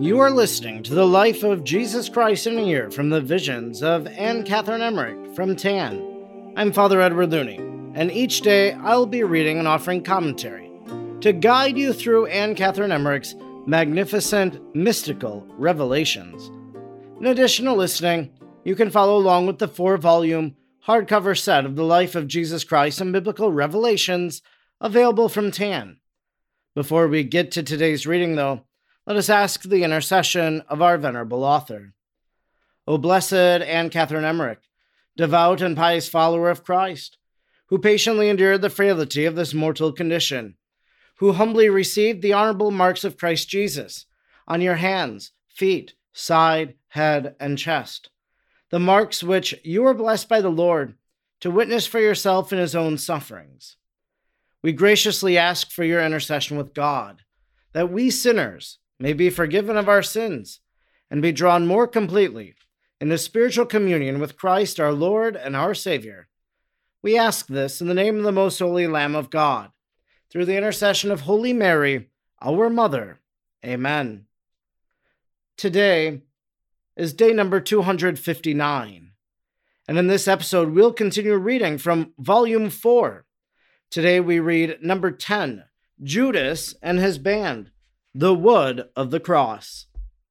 You are listening to the life of Jesus Christ in a year from the visions of Anne Catherine Emmerich from TAN. I'm Father Edward Looney, and each day I'll be reading and offering commentary to guide you through Anne Catherine Emmerich's magnificent mystical revelations. In addition to listening, you can follow along with the 4-volume hardcover set of the life of Jesus Christ and biblical revelations available from TAN. Before we get to today's reading, though, let us ask the intercession of our venerable author. O blessed Anne Catherine Emmerich, devout and pious follower of Christ, who patiently endured the frailty of this mortal condition, who humbly received the honorable marks of Christ Jesus on your hands, feet, side, head, and chest, the marks which you were blessed by the Lord to witness for yourself in his own sufferings. We graciously ask for your intercession with God, that we sinners may be forgiven of our sins and be drawn more completely into spiritual communion with Christ our Lord and our Savior. We ask this in the name of the most holy Lamb of God, through the intercession of Holy Mary, our Mother. Amen. Today is day number 259, and in this episode we'll continue reading from Volume 4. Today we read number 10, Judas and his band, the Wood of the Cross.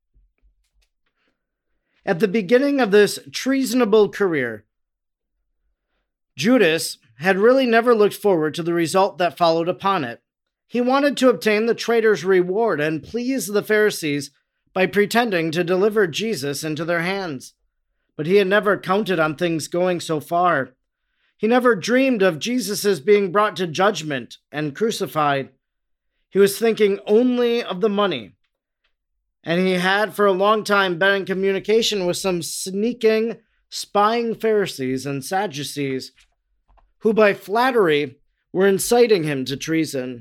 At the beginning of this treasonable career, Judas had really never looked forward to the result that followed upon it. He wanted to obtain the traitor's reward and please the Pharisees by pretending to deliver Jesus into their hands. But he had never counted on things going so far. He never dreamed of Jesus' being brought to judgment and crucified. He was thinking only of the money, and he had for a long time been in communication with some sneaking, spying Pharisees and Sadducees, who by flattery were inciting him to treason.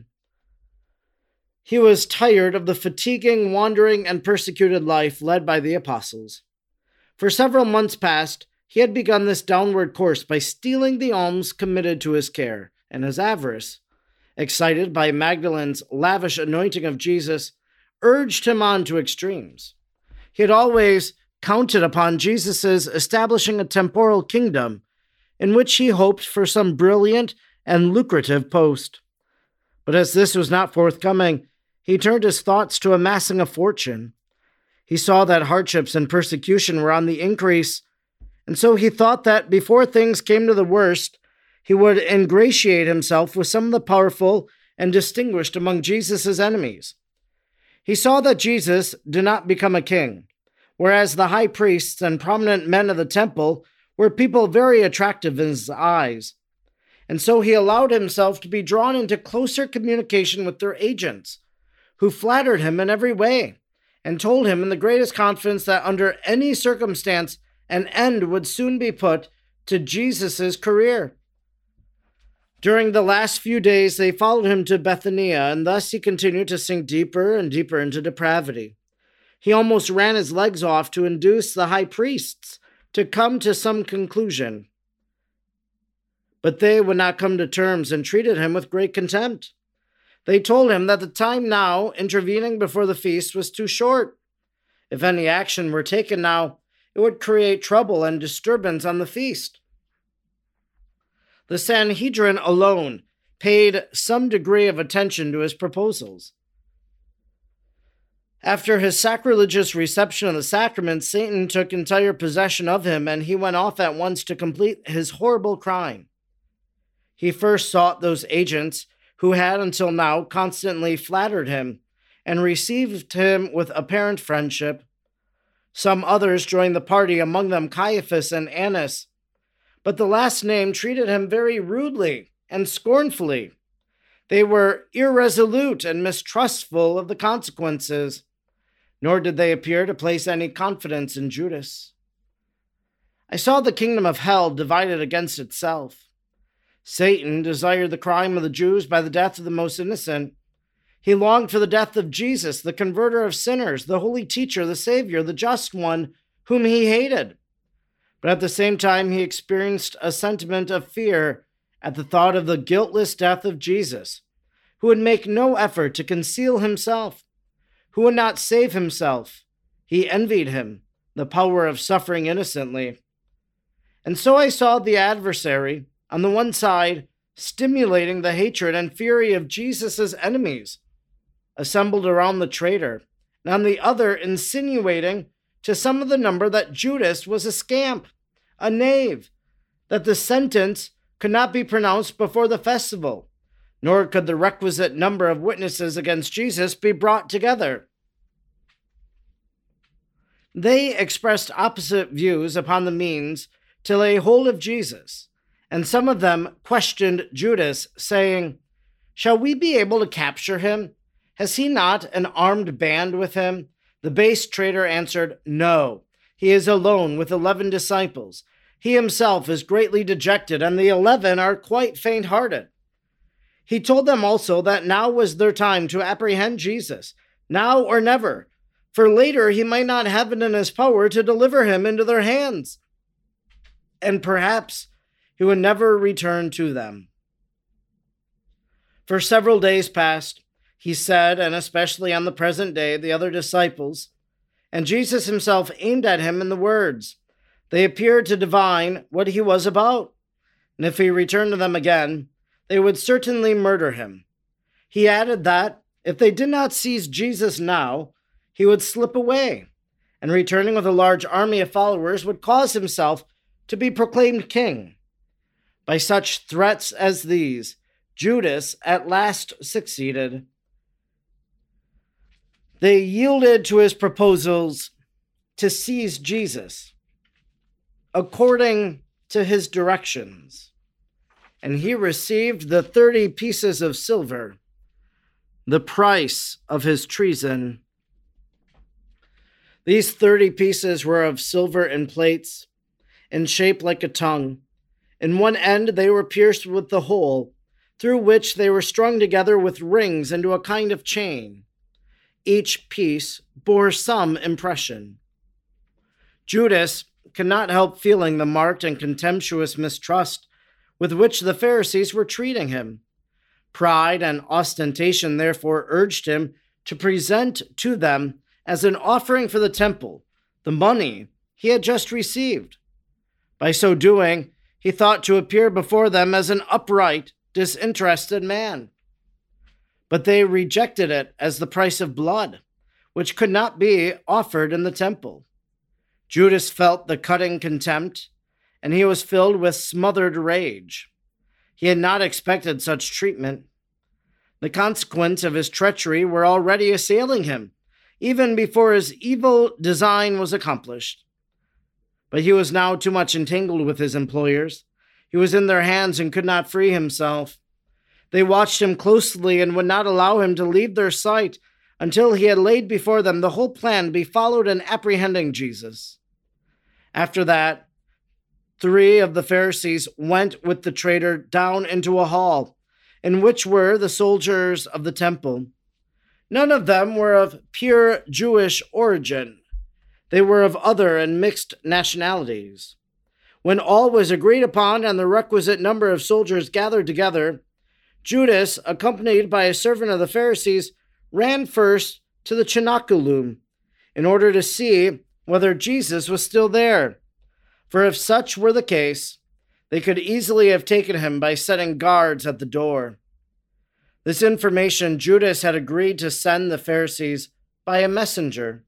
He was tired of the fatiguing, wandering, and persecuted life led by the apostles. For several months past, he had begun this downward course by stealing the alms committed to his care and his avarice. Excited by Magdalene's lavish anointing of Jesus, urged him on to extremes. He had always counted upon Jesus' establishing a temporal kingdom in which he hoped for some brilliant and lucrative post. But as this was not forthcoming, he turned his thoughts to amassing a fortune. He saw that hardships and persecution were on the increase, and so he thought that before things came to the worst, he would ingratiate himself with some of the powerful and distinguished among Jesus' enemies. He saw that Jesus did not become a king, whereas the high priests and prominent men of the temple were people very attractive in his eyes. And so he allowed himself to be drawn into closer communication with their agents, who flattered him in every way, and told him in the greatest confidence that under any circumstance an end would soon be put to Jesus' career. During the last few days, they followed him to Bethania, and thus he continued to sink deeper and deeper into depravity. He almost ran his legs off to induce the high priests to come to some conclusion. But they would not come to terms and treated him with great contempt. They told him that the time now intervening before the feast was too short. If any action were taken now, it would create trouble and disturbance on the feast. The Sanhedrin alone paid some degree of attention to his proposals. After his sacrilegious reception of the sacraments, Satan took entire possession of him, and he went off at once to complete his horrible crime. He first sought those agents who had until now constantly flattered him and received him with apparent friendship. Some others joined the party, among them Caiaphas and Annas. But the last named treated him very rudely and scornfully. They were irresolute and mistrustful of the consequences, nor did they appear to place any confidence in Judas. I saw the kingdom of hell divided against itself. Satan desired the crime of the Jews by the death of the most innocent. He longed for the death of Jesus, the converter of sinners, the holy teacher, the Savior, the just one, whom he hated. But at the same time, he experienced a sentiment of fear at the thought of the guiltless death of Jesus, who would make no effort to conceal himself, who would not save himself, He envied him the power of suffering innocently. And so I saw the adversary, on the one side, stimulating the hatred and fury of Jesus' enemies, assembled around the traitor, and on the other insinuating to some of the number that Judas was a scamp, a knave, that the sentence could not be pronounced before the festival, nor could the requisite number of witnesses against Jesus be brought together. They expressed opposite views upon the means to lay hold of Jesus, and some of them questioned Judas, saying, "Shall we be able to capture him? Has he not an armed band with him?" The base traitor answered, "No, he is alone with 11 disciples. He himself is greatly dejected, and the 11 are quite faint-hearted." He told them also that now was their time to apprehend Jesus, now or never, for later he might not have it in his power to deliver him into their hands, and perhaps he would never return to them. For several days past, he said, and especially on the present day, the other disciples, and Jesus himself aimed at him in the words. They appeared to divine what he was about, and if he returned to them again, they would certainly murder him. He added that, if they did not seize Jesus now, he would slip away, and returning with a large army of followers would cause himself to be proclaimed king. By such threats as these, Judas at last succeeded. They yielded to his proposals to seize Jesus according to his directions, and he received the 30 pieces of silver, the price of his treason. These 30 pieces were of silver in plates, in shape like a tongue. In one end they were pierced with the hole, through which they were strung together with rings into a kind of chain. Each piece bore some impression. Judas could not help feeling the marked and contemptuous mistrust with which the Pharisees were treating him. Pride and ostentation therefore urged him to present to them as an offering for the temple the money he had just received. By so doing, he thought to appear before them as an upright, disinterested man. But they rejected it as the price of blood, which could not be offered in the temple. Judas felt the cutting contempt, and he was filled with smothered rage. He had not expected such treatment. The consequences of his treachery were already assailing him, even before his evil design was accomplished. But he was now too much entangled with his employers. He was in their hands and could not free himself. They watched him closely and would not allow him to leave their sight until he had laid before them the whole plan to be followed in apprehending Jesus. After that, 3 of the Pharisees went with the traitor down into a hall, in which were the soldiers of the temple. None of them were of pure Jewish origin. They were of other and mixed nationalities. When all was agreed upon and the requisite number of soldiers gathered together, Judas, accompanied by a servant of the Pharisees, ran first to the cenaculum in order to see whether Jesus was still there. For if such were the case, they could easily have taken him by setting guards at the door. This information Judas had agreed to send the Pharisees by a messenger.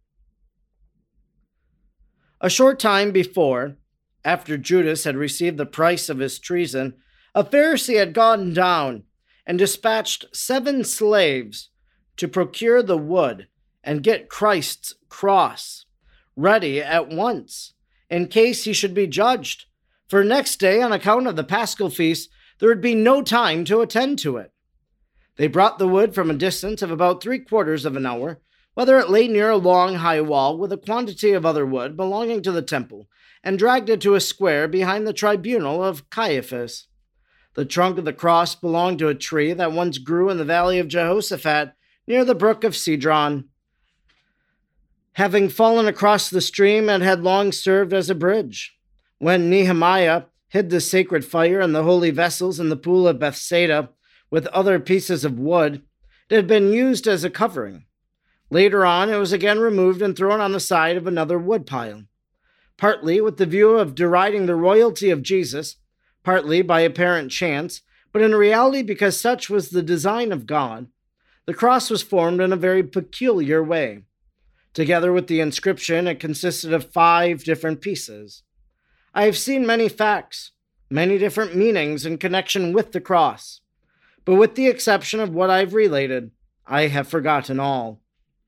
A short time before, after Judas had received the price of his treason, a Pharisee had gone down and dispatched 7 slaves to procure the wood and get Christ's cross ready at once, in case he should be judged. For next day, on account of the Paschal feast, there would be no time to attend to it. They brought the wood from a distance of about 3/4 of an hour, whether it lay near a long high wall with a quantity of other wood belonging to the temple, and dragged it to a square behind the tribunal of Caiaphas. The trunk of the cross belonged to a tree that once grew in the valley of Jehoshaphat near the brook of Cedron. Having fallen across the stream, it had long served as a bridge. When Nehemiah hid the sacred fire and the holy vessels in the pool of Bethsaida with other pieces of wood, it had been used as a covering. Later on, it was again removed and thrown on the side of another woodpile, partly with the view of deriding the royalty of Jesus, partly by apparent chance, but in reality because such was the design of God. The cross was formed in a very peculiar way. Together with the inscription, it consisted of 5 different pieces. I have seen many facts, many different meanings in connection with the cross, but with the exception of what I've related, I have forgotten all.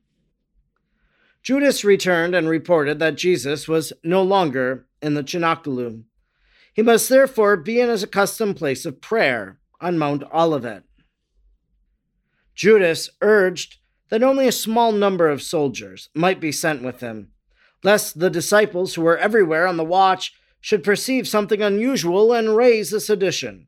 Judas returned and reported that Jesus was no longer in the cenaculum. He must therefore be in his accustomed place of prayer on Mount Olivet. Judas urged that only a small number of soldiers might be sent with him, lest the disciples who were everywhere on the watch should perceive something unusual and raise a sedition.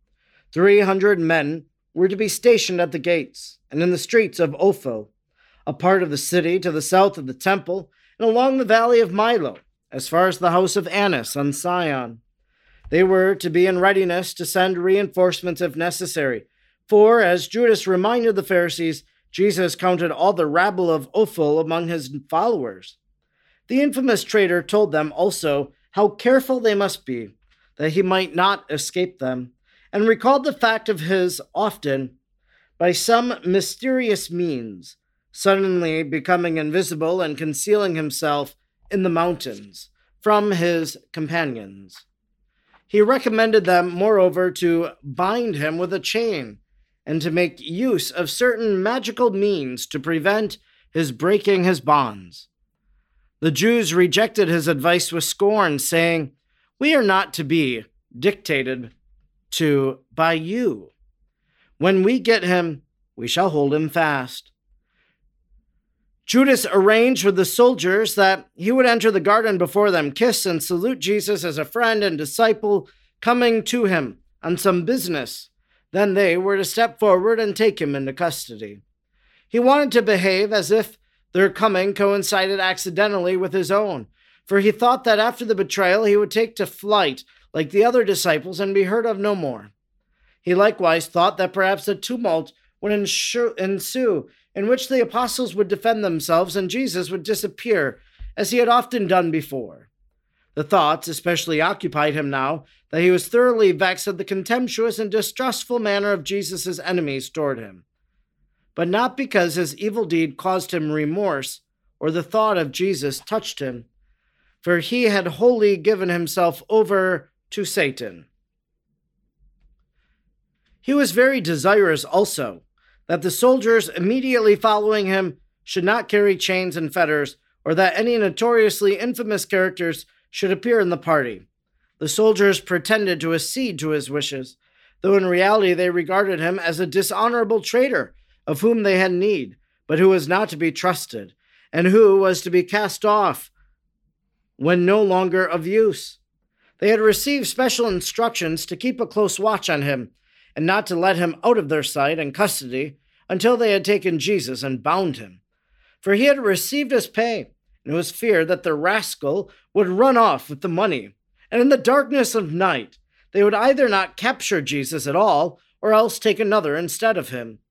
300 men were to be stationed at the gates and in the streets of Opho, a part of the city to the south of the temple, and along the valley of Milo, as far as the house of Annas on Sion. They were to be in readiness to send reinforcements if necessary, for, as Judas reminded the Pharisees, Jesus counted all the rabble of Opho among his followers. The infamous traitor told them also how careful they must be, that he might not escape them, and recalled the fact of his often, by some mysterious means, suddenly becoming invisible and concealing himself in the mountains from his companions. He recommended them, moreover, to bind him with a chain and to make use of certain magical means to prevent his breaking his bonds. The Jews rejected his advice with scorn, saying, "We are not to be dictated to by you. When we get him, we shall hold him fast." Judas arranged with the soldiers that he would enter the garden before them, kiss and salute Jesus as a friend and disciple coming to him on some business. Then they were to step forward and take him into custody. He wanted to behave as if their coming coincided accidentally with his own, for he thought that after the betrayal he would take to flight like the other disciples and be heard of no more. He likewise thought that perhaps a tumult would ensue, in which the apostles would defend themselves and Jesus would disappear, as he had often done before. The thoughts especially occupied him now that he was thoroughly vexed at the contemptuous and distrustful manner of Jesus' enemies toward him, but not because his evil deed caused him remorse or the thought of Jesus touched him, for he had wholly given himself over to Satan. He was very desirous also that the soldiers immediately following him should not carry chains and fetters, or that any notoriously infamous characters should appear in the party. The soldiers pretended to accede to his wishes, though in reality they regarded him as a dishonorable traitor of whom they had need, but who was not to be trusted, and who was to be cast off when no longer of use. They had received special instructions to keep a close watch on him, and not to let him out of their sight and custody until they had taken Jesus and bound him. For he had received his pay, and it was feared that the rascal would run off with the money, and in the darkness of night they would either not capture Jesus at all, or else take another instead of him.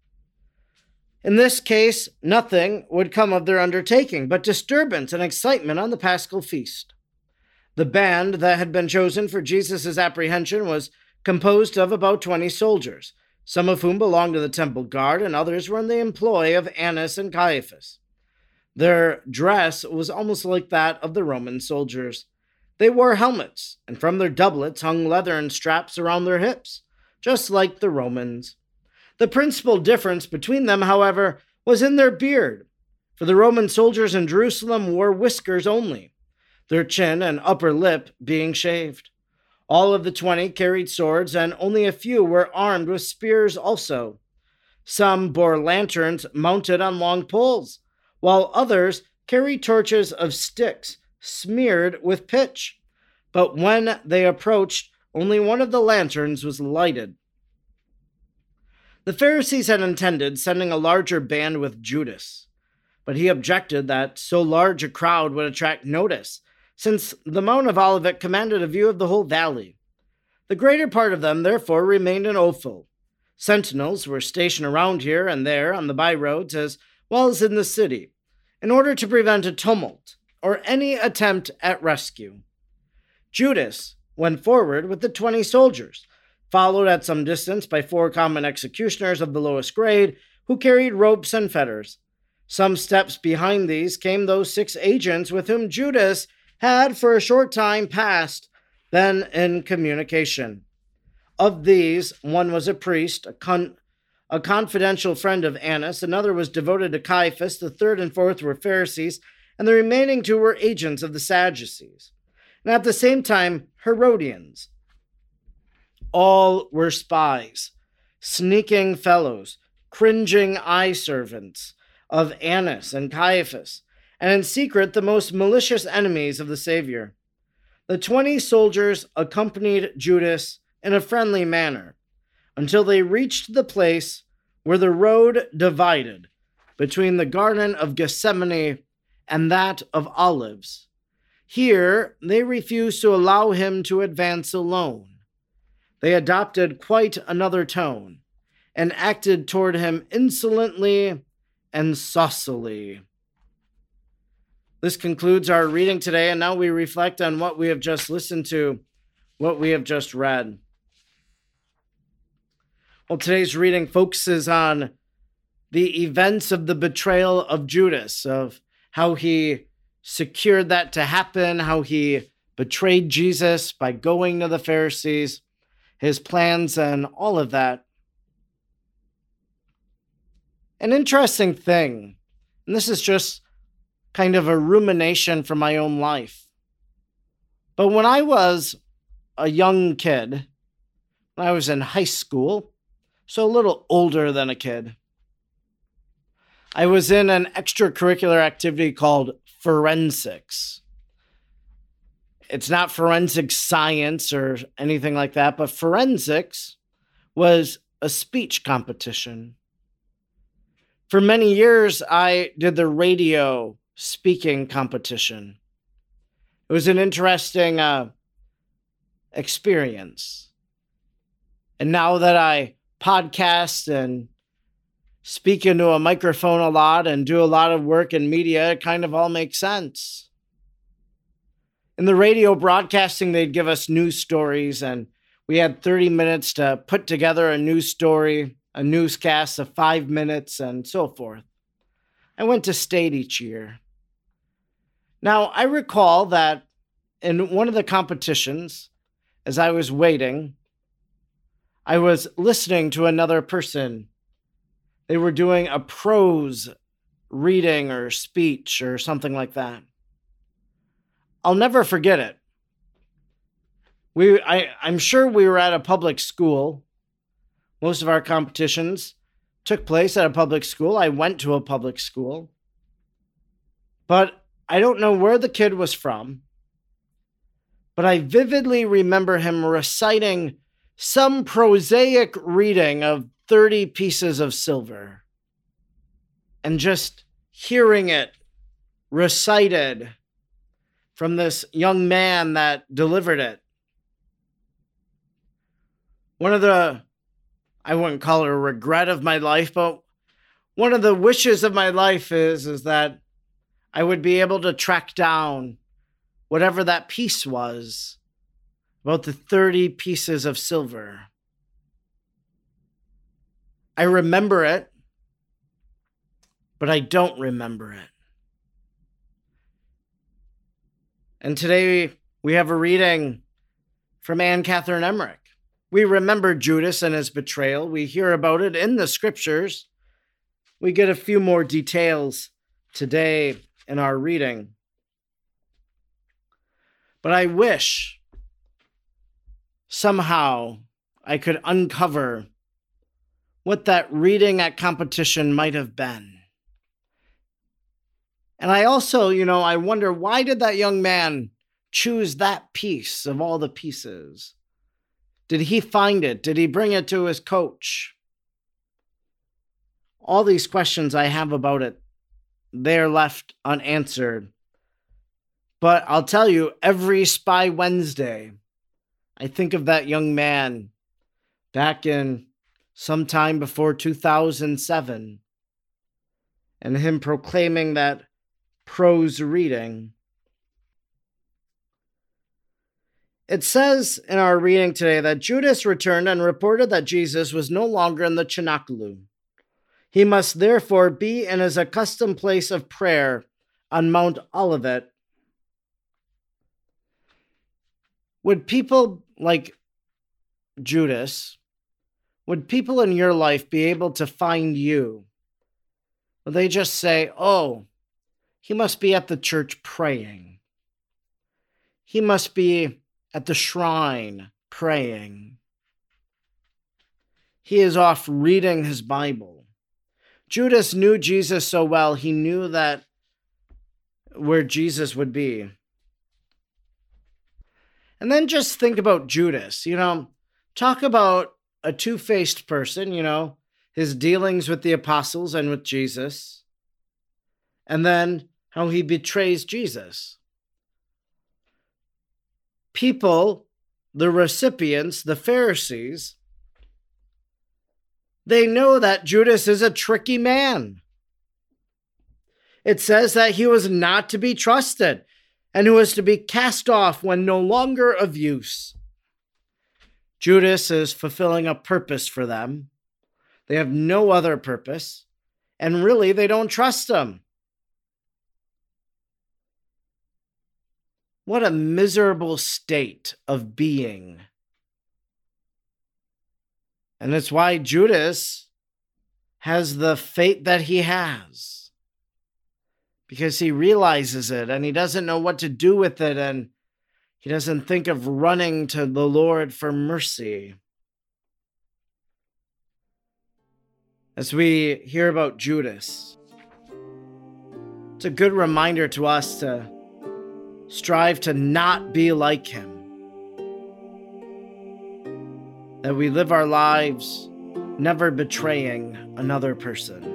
In this case, nothing would come of their undertaking but disturbance and excitement on the Paschal feast. The band that had been chosen for Jesus' apprehension was composed of about 20 soldiers, some of whom belonged to the temple guard and others were in the employ of Annas and Caiaphas. Their dress was almost like that of the Roman soldiers. They wore helmets, and from their doublets hung leathern straps around their hips, just like the Romans. The principal difference between them, however, was in their beard, for the Roman soldiers in Jerusalem wore whiskers only, their chin and upper lip being shaved. All of the 20 carried swords, and only a few were armed with spears also. Some bore lanterns mounted on long poles, while others carried torches of sticks smeared with pitch. But when they approached, only one of the lanterns was lighted. The Pharisees had intended sending a larger band with Judas, but he objected that so large a crowd would attract notice, since the Mount of Olivet commanded a view of the whole valley. The greater part of them, therefore, remained in Opho. Sentinels were stationed around here and there on the byroads, as was in the city in order to prevent a tumult or any attempt at rescue. Judas went forward with the 20 soldiers, followed at some distance by 4 common executioners of the lowest grade who carried ropes and fetters. Some steps behind these came those 6 agents with whom Judas had for a short time past been in communication. Of these, one was a priest, a confidential friend of Annas, another was devoted to Caiaphas, the third and fourth were Pharisees, and the remaining 2 were agents of the Sadducees, and at the same time, Herodians. All were spies, sneaking fellows, cringing eye servants of Annas and Caiaphas, and in secret the most malicious enemies of the Savior. The 20 soldiers accompanied Judas in a friendly manner until they reached the place where the road divided between the Garden of Gethsemane and that of Olives. Here, they refused to allow him to advance alone. They adopted quite another tone and acted toward him insolently and saucily. This concludes our reading today, and now we reflect on what we have just listened to, what we have just read. Well, today's reading focuses on the events of the betrayal of Judas, of how he secured that to happen, how he betrayed Jesus by going to the Pharisees, his plans, and all of that. An interesting thing, and this is just kind of a rumination from my own life, but when I was a young kid, when I was in high school, so a little older than a kid, I was in an extracurricular activity called forensics. It's not forensic science or anything like that, but forensics was a speech competition. For many years, I did the radio speaking competition. It was an interesting experience. And now that I podcast and speak into a microphone a lot and do a lot of work in media, it kind of all makes sense. In the radio broadcasting, they'd give us news stories, and we had 30 minutes to put together a news story, a newscast of 5 minutes, and so forth. I went to state each year. Now, I recall that in one of the competitions, as I was waiting, I was listening to another person. They were doing a prose reading or speech or something like that. I'll never forget it. I'm sure we were at a public school. Most of our competitions took place at a public school. I went to a public school. But I don't know where the kid was from. But I vividly remember him reciting some prosaic reading of 30 pieces of silver. And just hearing it recited from this young man that delivered it. One of the, I wouldn't call it a regret of my life, but one of the wishes of my life is that I would be able to track down whatever that piece was about the 30 pieces of silver. I remember it, but I don't remember it. And today we have a reading from Anne Catherine Emmerich. We remember Judas and his betrayal. We hear about it in the scriptures. We get a few more details today in our reading. But I wish somehow I could uncover what that reading at competition might have been. And I also, I wonder, why did that young man choose that piece of all the pieces? Did he find it? Did he bring it to his coach? All these questions I have about it, they're left unanswered. But I'll tell you, every Spy Wednesday, I think of that young man back in sometime before 2007. and him proclaiming that prose reading. It says in our reading today that Judas returned and reported that Jesus was no longer in the Cenacolo. He must therefore be in his accustomed place of prayer on Mount Olivet. Would people like Judas, would people in your life be able to find you? Would they just say, oh, he must be at the church praying. He must be at the shrine praying. He is off reading his Bible. Judas knew Jesus so well, he knew that where Jesus would be. And then just think about Judas, talk about a two-faced person, his dealings with the apostles and with Jesus, and then how he betrays Jesus. People, the recipients, the Pharisees, they know that Judas is a tricky man. It says that he was not to be trusted and who was to be cast off when no longer of use. Judas is fulfilling a purpose for them. They have no other purpose, and really they don't trust him. What a miserable state of being. And it's why Judas has the fate that he has. Because he realizes it and he doesn't know what to do with it, and he doesn't think of running to the Lord for mercy. As we hear about Judas, it's a good reminder to us to strive to not be like him. That we live our lives never betraying another person.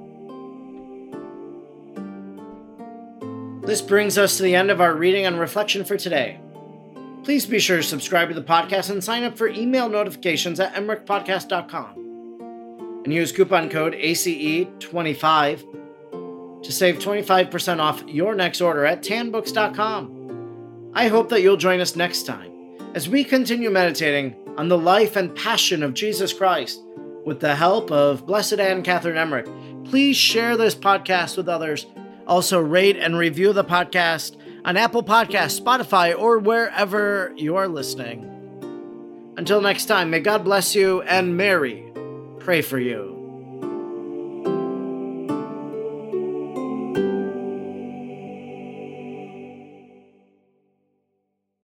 This brings us to the end of our reading and reflection for today. Please be sure to subscribe to the podcast and sign up for email notifications at emrichpodcast.com. And use coupon code ACE25 to save 25% off your next order at tanbooks.com. I hope that you'll join us next time as we continue meditating on the life and passion of Jesus Christ with the help of Blessed Anne Catherine Emmerich. Please share this podcast with others. Also rate and review the podcast on Apple Podcasts, Spotify, or wherever you are listening. Until next time, may God bless you and Mary pray for you.